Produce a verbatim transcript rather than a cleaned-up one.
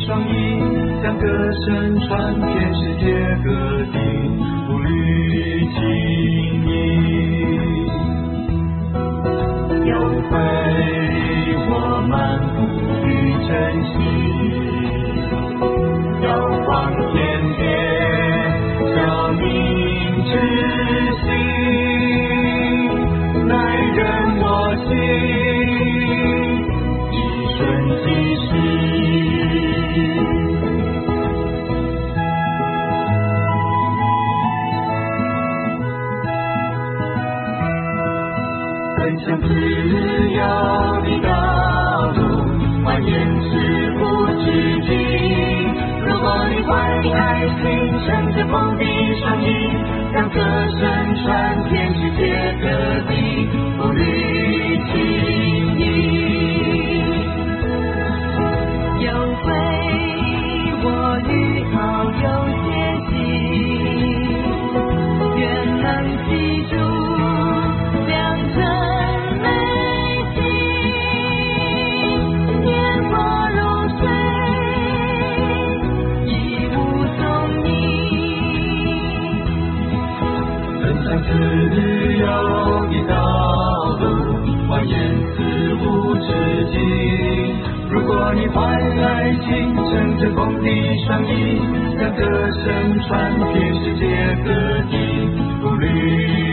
双翼，将歌声传遍世界各地，步履轻易。有会我们不予珍惜，要放天边照明之心，乃人我心，一瞬即逝。分享自由的道路，蜿蜒事无止境。如果你怀的爱心乘着风的双翼，让歌声传遍世界各地，步履轻易。 有会我与好友接近，愿能记住良辰美景，年华如水，一无踪影。 分享自由的道路，蜿蜒四无止境。如果你怀爱心乘着风的双翼，让歌声传遍世界各地，步履